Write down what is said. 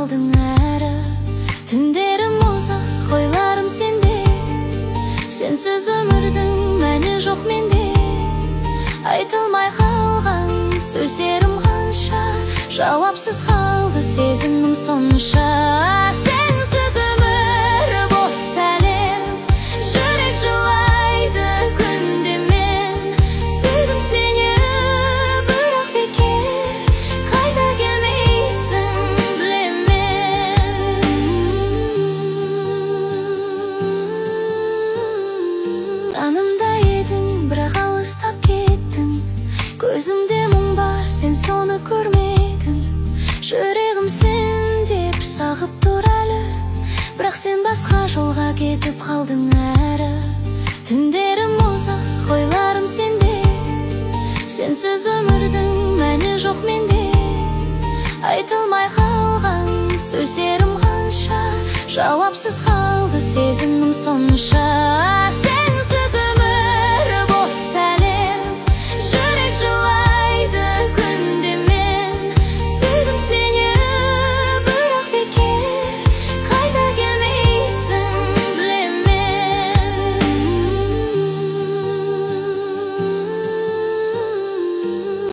қалдың әрі. Түндерім ұзақ, ойларым сенде. Сенсіз өмірдің мәні жоқ менде. Айтылмай қалған сөздерім қанша, жауапсыз қалды сезімім сонша. Сенсіз өмір бос әлем, жүрек жылайды күнде мен. Сүйдім сені, бірақ бекер, қайта келмейсің білемін. Жанымда едің, бірақ алыстап кеттің. Көзімде мұң бар, сен соны көрмедің. Жүрегім сен деп сағып тұр әлі, бірақ сен басқа жолға кетіп қалдың әрі. Түндерім ұзақ, ойларым сенде. Сенсіз өмірдің мәні жоқ менде. Айтылмай қалған сөздерім қанша, жауапсыз қалды сезімім сонша.